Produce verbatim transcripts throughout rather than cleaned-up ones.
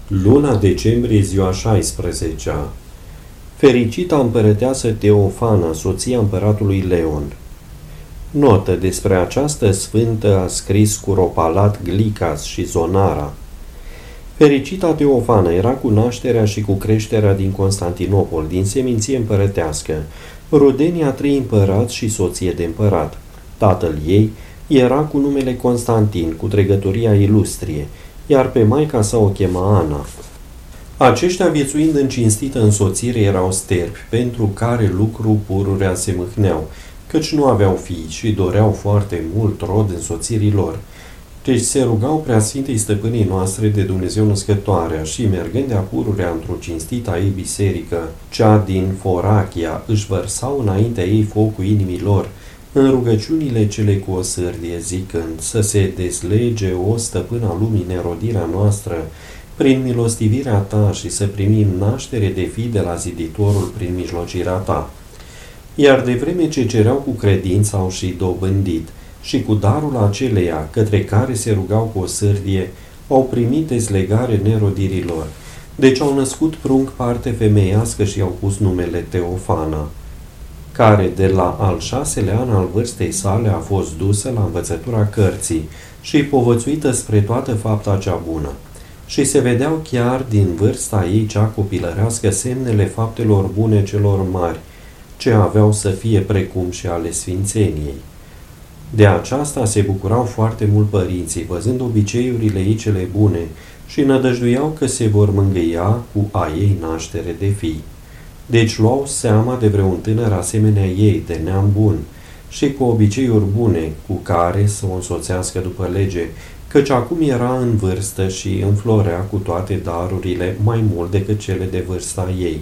Luna decembrie, ziua șaisprezecea. Fericita împărăteasă Teofana, soția împăratului Leon. Notă: despre această sfântă a scris Curopalat, Glicas și Zonara. Fericita Teofana era cu nașterea și cu creșterea din Constantinopol, din seminție împărătească, rudenia trei împărați și soție de împărat. Tatăl ei era cu numele Constantin, cu tregătoria ilustrie, iar pe maica sa o chema Ana. Aceștia, viețuind în cinstită însoțire, erau sterpi, pentru care lucru pururea se mâhneau, căci nu aveau fii și doreau foarte mult rod însoțirii lor. Deci se rugau Preasfintei Stăpânii noastre de Dumnezeu Născătoarea și, mergând de-a pururea într-o cinstita ei biserică, cea din Forachia, își vărsau înaintea ei focul inimii lor, în rugăciunile cele cu o sârdie, zicând: să se deslege, o stăpâna lumii, nerodirea noastră, prin milostivirea ta, și să primim naștere de fii de la ziditorul prin mijlocirea ta. Iar de vreme ce cereau cu credință, au și dobândit, și cu darul aceleia, către care se rugau cu o sârdie, au primit dezlegare nerodirilor. Deci au născut prunc parte femeiască și i-au pus numele Teofana, care de la al șaselea an al vârstei sale a fost dusă la învățătura cărții și povățuită spre toată fapta cea bună. Și se vedeau chiar din vârsta ei cea copilărească semnele faptelor bune celor mari, ce aveau să fie precum și ale sfințeniei. De aceasta se bucurau foarte mult părinții, văzând obiceiurile ei cele bune, și nădăjduiau că se vor mângâia cu a ei naștere de fii. Deci luau seama de vreun tânăr asemenea ei, de neam bun, și cu obiceiuri bune, cu care să o însoțească după lege, căci acum era în vârstă și înflorea cu toate darurile mai mult decât cele de vârsta ei.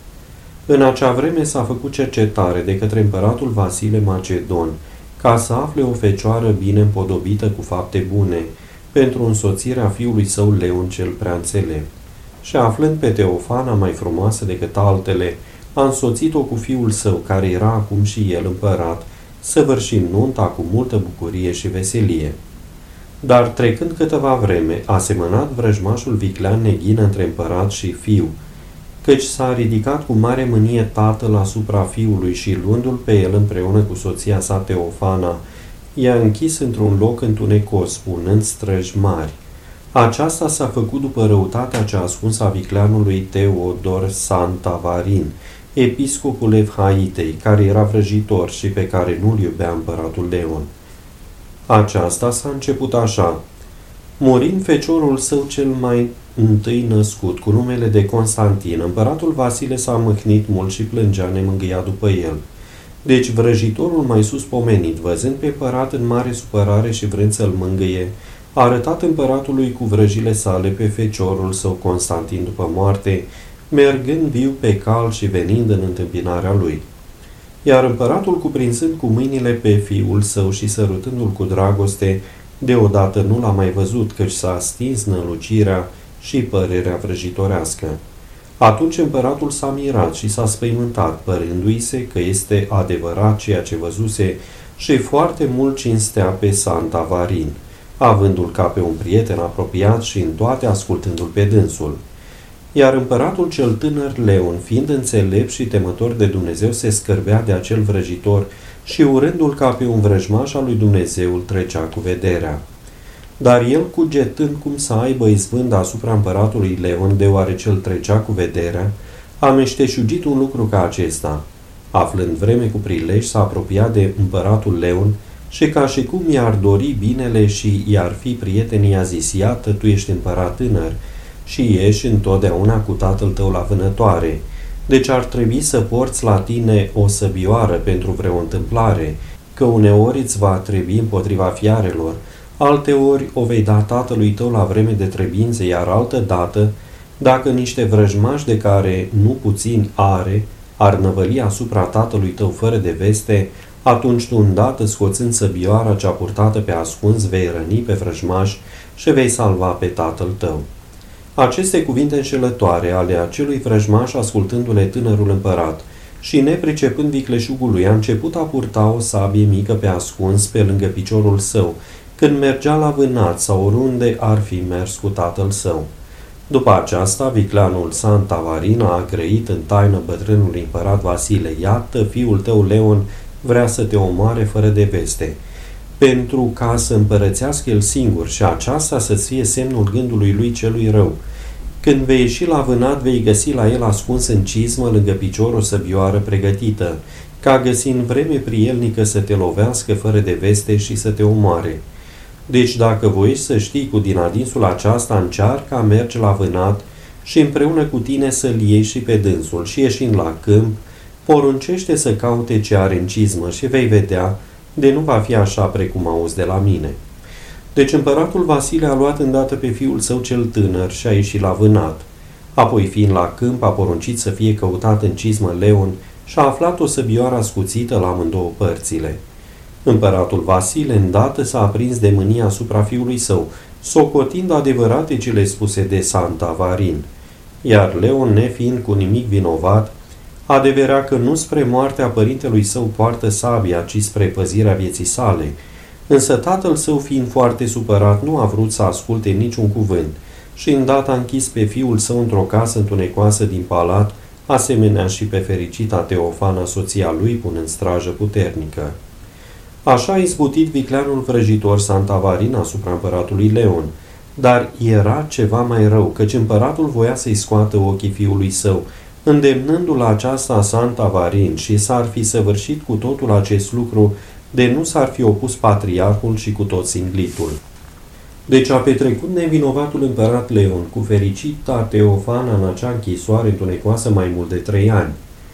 În acea vreme s-a făcut cercetare de către împăratul Vasile Macedon, ca să afle o fecioară bine împodobită cu fapte bune, pentru însoțirea fiului său Leon cel prea înțelept. Și aflând pe Teofana mai frumoasă decât altele, a însoțit-o cu fiul său, care era acum și el împărat, săvârșind nunta cu multă bucurie și veselie. Dar trecând câteva vreme, a semănat vrăjmașul viclean neghină între împărat și fiu, căci s-a ridicat cu mare mânie tatăl asupra fiului și, luându-l pe el împreună cu soția sa Teofana, i-a închis într-un loc întunecos, punând străji mari. Aceasta s-a făcut după răutatea cea ascunsă a vicleanului Teodor Santavarin, episcopul Evhaitei, care era vrăjitor și pe care nu-l iubea împăratul Leon. Aceasta s-a început așa: murind feciorul său cel mai întâi născut, cu numele de Constantin, împăratul Vasile s-a mâhnit mult și plângea nemângâiat după el. Deci vrăjitorul mai sus pomenit, văzând pe împărat în mare supărare și vrând să-l mângâie, a arătat împăratului cu vrăjile sale pe feciorul său Constantin după moarte, mergând viu pe cal și venind în întâmpinarea lui. Iar împăratul, cuprinzând cu mâinile pe fiul său și sărutându-l cu dragoste, deodată nu l-a mai văzut, căci s-a stins nălucirea și părerea vrăjitorească. Atunci împăratul s-a mirat și s-a spăimântat, părându-i se că este adevărat ceea ce văzuse, și foarte mult cinstea pe Santavarin, avându-l ca pe un prieten apropiat și în toate ascultându-l pe dânsul. Iar împăratul cel tânăr Leon, fiind înțelept și temător de Dumnezeu, se scârbea de acel vrăjitor și, urându-l ca pe un vrăjmaș al lui Dumnezeu, îl trecea cu vederea. Dar el, cugetând cum să aibă izbândă asupra împăratului Leon, deoarece îl trecea cu vederea, a meșteșugit un lucru ca acesta. Aflând vreme cu prilej, s-a apropiat de împăratul Leon și, ca și cum i-ar dori binele și i-ar fi prieten, i-a zis: iată, tu ești împărat tânăr și ești întotdeauna cu tatăl tău la vânătoare, deci ar trebui să porți la tine o săbioară pentru vreo întâmplare, că uneori îți va trebui împotriva fiarelor, alteori o vei da tatălui tău la vreme de trebințe, iar altă dată, dacă niște vrăjmași de care nu puțin are ar năvăli asupra tatălui tău fără de veste, atunci tu, îndată scoțând săbioara cea purtată pe ascuns, vei răni pe vrăjmași și vei salva pe tatăl tău. Aceste cuvinte înșelătoare ale acelui vrăjmaș, ascultându-le tânărul împărat și nepricepând vicleșugul lui, a început a purta o sabie mică pe ascuns pe lângă piciorul său, când mergea la vânat sau oriunde ar fi mers cu tatăl său. După aceasta, vicleanul Santa Varina a grăit în taină bătrânului împărat Vasile: iată, fiul tău Leon vrea să te omoare fără de veste, pentru ca să împărățească el singur și aceasta să fie semnul gândului lui celui rău. Când vei ieși la vânat, vei găsi la el ascuns în cizmă lângă picior o săbioară pregătită, ca găsind vreme prielnică să te lovească fără de veste și să te omoare. Deci dacă voiești să știi cu din adinsul aceasta, încearcă a merge la vânat și împreună cu tine să-l iei și pe dânsul și ieșind la câmp, poruncește să caute ce are în cizmă și vei vedea de nu va fi așa precum auzi de la mine. Deci împăratul Vasile a luat îndată pe fiul său cel tânăr și a ieșit la vânat. Apoi, fiind la câmp, a poruncit să fie căutat în cizmă Leon și a aflat o săbioară ascuțită la amândouă părțile. Împăratul Vasile îndată s-a aprins de mânie asupra fiului său, socotind adevărate cele spuse de Santa Varin. Iar Leon, nefiind cu nimic vinovat, adeverea că nu spre moartea părintelui său poartă sabia, ci spre păzirea vieții sale. Însă tatăl său, fiind foarte supărat, nu a vrut să asculte niciun cuvânt și îndată a închis pe fiul său într-o casă întunecoasă din palat, asemenea și pe fericita Teofana, soția lui, punând strajă puternică. Așa a izbutit vicleanul vrăjitor Santa Varina asupra împăratului Leon, dar era ceva mai rău, căci împăratul voia să-i scoată ochii fiului său, îndemnându-l la aceasta Santa Varin, și s-ar fi săvârșit cu totul acest lucru de nu s-ar fi opus patriarhul și cu tot singlitul. Deci a petrecut nevinovatul împărat Leon cu fericita Teofana în acea închisoare întunecoasă mai mult de trei ani,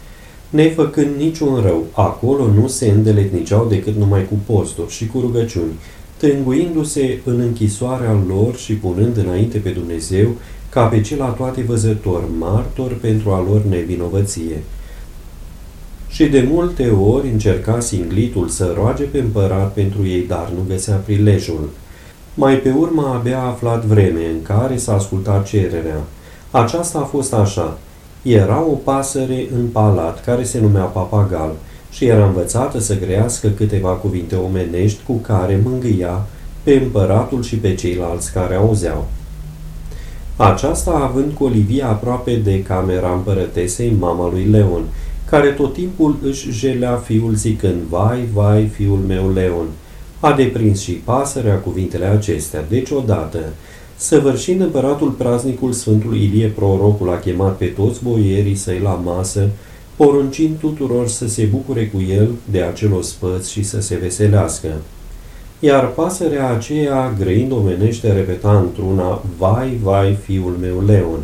nefăcând niciun rău. Acolo nu se îndeletniceau decât numai cu posturi și cu rugăciuni, tânguindu-se în închisoarea lor și punând înainte pe Dumnezeu ca pe cel toate văzător, martor pentru a lor nevinovăție. Și de multe ori încerca singlitul să roage pe împărat pentru ei, dar nu găsea prilejul. Mai pe urmă abia a aflat vreme în care s-a ascultat cererea. Aceasta a fost așa: era o pasăre în palat care se numea Papagal și era învățată să grească câteva cuvinte omenești cu care mângâia pe împăratul și pe ceilalți care auzeau. Aceasta având colivia aproape de camera împărătesei, mama lui Leon, care tot timpul își jelea fiul zicând: vai, vai, fiul meu Leon. A deprins și pasărea cuvintele acestea. Deci odată, săvârșind împăratul praznicul, Sfântul Ilie prorocul a chemat pe toți boierii săi la masă, poruncind tuturor să se bucure cu el de acel ospăț și să se veselească. Iar pasărea aceea, grăind omenește, repeta într-una: vai, vai, fiul meu Leon.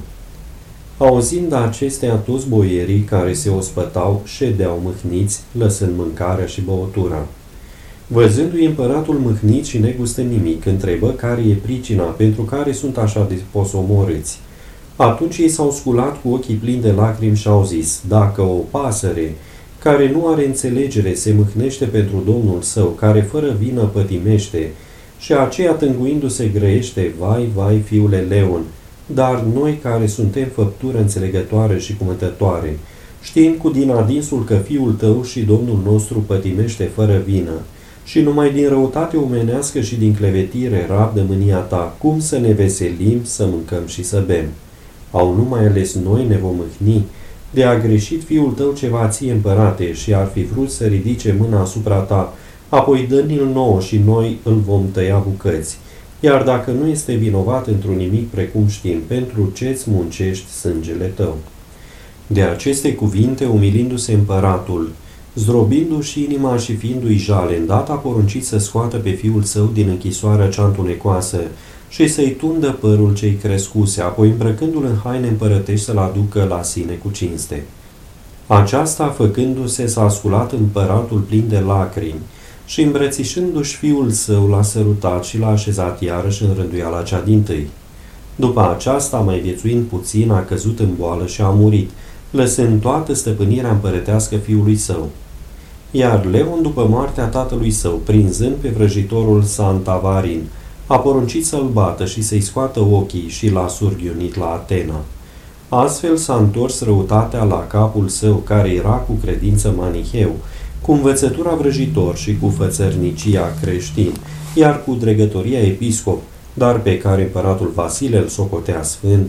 Auzind acestea, toți boierii care se ospătau ședeau mâhniți, lăsând mâncarea și băutura. Văzându-i împăratul mâhnit și negustând nimic, întrebă care e pricina pentru care sunt așa de posomorâți. Atunci ei s-au sculat cu ochii plini de lacrimi și au zis: dacă o pasăre care nu are înțelegere se mâhnește pentru domnul său, care fără vină pătimește, și aceea tânguindu-se grăiește: vai, vai, fiule Leon, dar noi care suntem făptură înțelegătoare și cumătătoare, știind cu din adinsul că fiul tău și Domnul nostru pătimește fără vină, și numai din răutate omenească și din clevetire rabdă mânia ta, cum să ne veselim, să mâncăm și să bem? Au nu mai ales noi ne vom mâhni? De a greșit fiul tău ceva ție, împărate, și ar fi vrut să ridice mâna asupra ta, apoi dă-ni-l nouă și noi îl vom tăia bucăți. Iar dacă nu este vinovat într-un nimic precum știm, pentru ce-ți muncești sângele tău? De aceste cuvinte, umilindu-se împăratul, zdrobindu-și inima și fiindu-i jale, îndată a poruncit să scoată pe fiul său din închisoarea cea întunecoasă și să-i tundă părul ce-i crescuse, apoi îmbrăcându-l în haine împărătești să-l aducă la sine cu cinste. Aceasta, făcându-se, s-a sculat împăratul plin de lacrimi și, îmbrățișându-și fiul său, l-a sărutat și l-a așezat iarăși în rânduiala cea dintâi. După aceasta, mai viețuind puțin, a căzut în boală și a murit, lăsând toată stăpânirea împărătească fiului său. Iar Leon, după moartea tatălui său, prinzând pe vrăjitorul Santa Varin, a poruncit să-l bată și să-i scoată ochii și l-a surghiunit la Atena. Astfel s-a întors răutatea la capul său, care era cu credință maniheu, cu învățătura vrăjitor și cu fățărnicia creștin, iar cu dregătoria episcop, dar pe care împăratul Vasile îl socotea sfânt,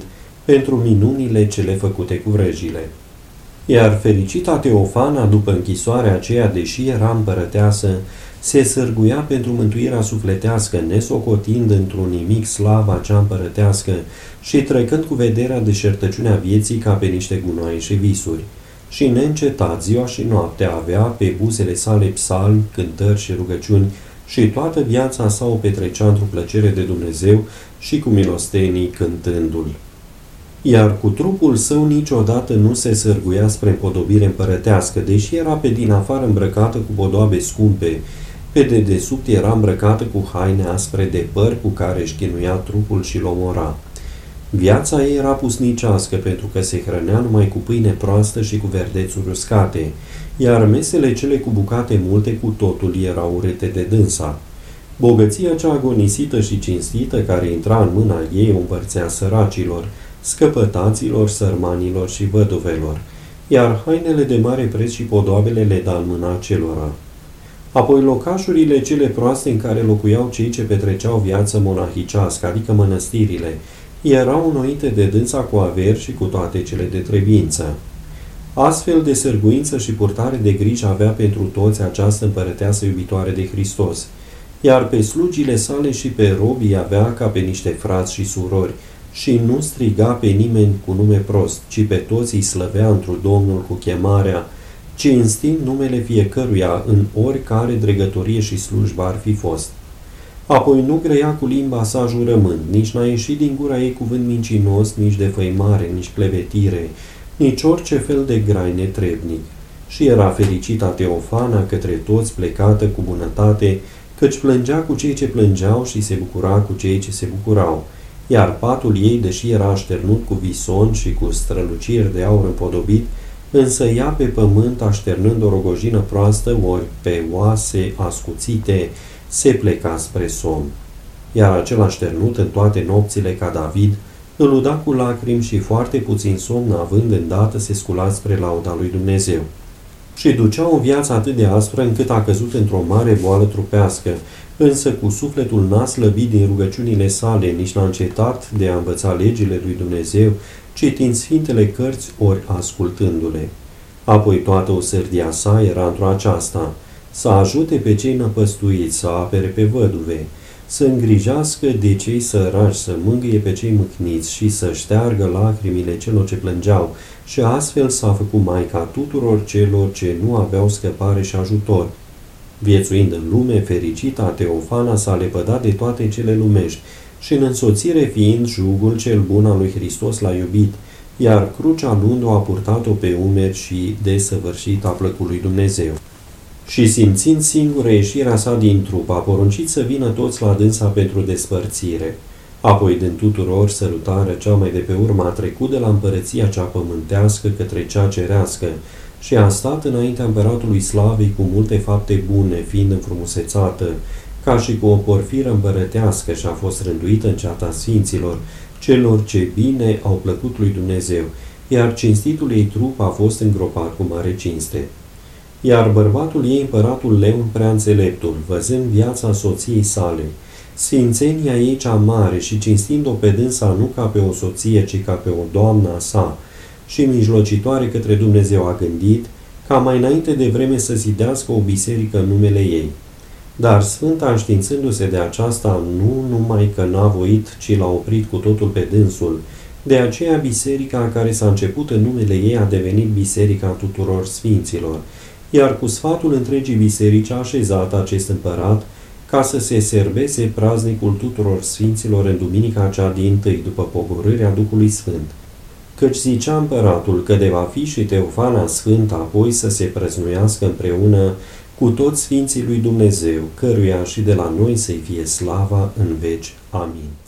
pentru minunile cele făcute cu vrăjile. Iar fericita Teofana, după închisoarea aceea, deși era împărăteasă, se sârguia pentru mântuirea sufletească, nesocotind într-un nimic slava cea împărătească și trecând cu vederea deșertăciunea vieții ca pe niște gunoaie și visuri. Și neîncetat, ziua și noaptea, avea pe buzele sale psalmi, cântări și rugăciuni și toată viața sa o petrecea într-o plăcere de Dumnezeu și cu milostenii cântându-l. Iar cu trupul său niciodată nu se sârguia spre împodobire împărătească, deși era pe din afară îmbrăcată cu podoabe scumpe, pe dedesubt era îmbrăcată cu haine aspre de păr cu care își chinuia trupul și-l omora. Viața ei era pusnicească pentru că se hrănea numai cu pâine proastă și cu verdețuri uscate, iar mesele cele cu bucate multe cu totul erau urâte de dânsa. Bogăția cea agonisită și cinstită care intra în mâna ei o împărțea săracilor, scăpătaților, sărmanilor și văduvelor, iar hainele de mare preț și podoabele le da în mâna celora. Apoi locașurile cele proaste în care locuiau cei ce petreceau viață monahicească, adică mănăstirile, erau înnoite de dânsa cu averi și cu toate cele de trebuință. Astfel de sârguință și purtare de grijă avea pentru toți această împărăteasă iubitoare de Hristos, iar pe slugile sale și pe robii avea ca pe niște frați și surori, și nu striga pe nimeni cu nume prost, ci pe toți îi slăvea întru Domnul cu chemarea, cinstind numele fiecăruia în oricare dregătorie și slujbă ar fi fost. Apoi nu grăia cu limba sa jurământ, nici n-a ieșit din gura ei cuvânt mincinos, nici de făimare, nici clevetire, nici orice fel de grai netrebnic. Și era fericita Teofana către toți plecată cu bunătate, căci plângea cu cei ce plângeau și se bucura cu cei ce se bucurau, iar patul ei, deși era așternut cu vison și cu străluciri de aur împodobit, însă ea pe pământ, așternând o rogojină proastă, ori pe oase ascuțite, se pleca spre somn. Iar acel așternut în toate nopțile ca David, îl uda cu lacrimi și foarte puțin somn, având îndată se scula spre lauda lui Dumnezeu. Și ducea o viață atât de aspră încât a căzut într-o mare boală trupească, însă cu sufletul n-a slăbit din rugăciunile sale, nici n-a încetat de a învăța legile lui Dumnezeu, citind sfintele cărți ori ascultându-le. Apoi toată o sărdia sa era într-o aceasta, să ajute pe cei năpăstuiți, să apere pe văduve, să îngrijească de cei săraci, să mângâie pe cei mâhniți și să șteargă lacrimile celor ce plângeau, și astfel s-a făcut maica tuturor celor ce nu aveau scăpare și ajutor. Viețuind în lume, fericita Teofana s-a lepădat de toate cele lumești și în însoțire fiind jugul cel bun al lui Hristos l-a iubit, iar crucea luând-o a purtat-o pe umeri și desăvârșit a plăcut lui Dumnezeu. Și simțind singură ieșirea sa din trup, a poruncit să vină toți la dânsa pentru despărțire. Apoi, dând tuturor sărutarea cea mai de pe urmă, a trecut de la împărăția cea pământească către cea cerească și a stat înaintea împăratului Slavei cu multe fapte bune, fiind înfrumusețată, ca și cu o porfiră împărătească, și a fost rânduită în ceata sfinților, celor ce bine au plăcut lui Dumnezeu, iar cinstitul ei trup a fost îngropat cu mare cinste. Iar bărbatul ei, împăratul Leon prea înțeleptul, văzând viața soției sale, sfințenia ei cea mare și cinstind-o pe dânsa nu ca pe o soție, ci ca pe o doamnă a sa, și mijlocitoare către Dumnezeu, a gândit ca mai înainte de vreme să zidească o biserică în numele ei. Dar Sfânta, înștiințându-se de aceasta, nu numai că n-a voit, ci l-a oprit cu totul pe dânsul. De aceea biserica care s-a început în numele ei a devenit biserica tuturor sfinților, iar cu sfatul întregii biserici a așezat acest împărat ca să se serbeze praznicul tuturor sfinților în duminica cea dintâi după pogorârea Duhului Sfânt. Căci zicea împăratul că de va fi și Teofana Sfântă apoi să se prăznuiască împreună cu toți sfinții lui Dumnezeu, căruia și de la noi să-i fie slava în veci. Amin.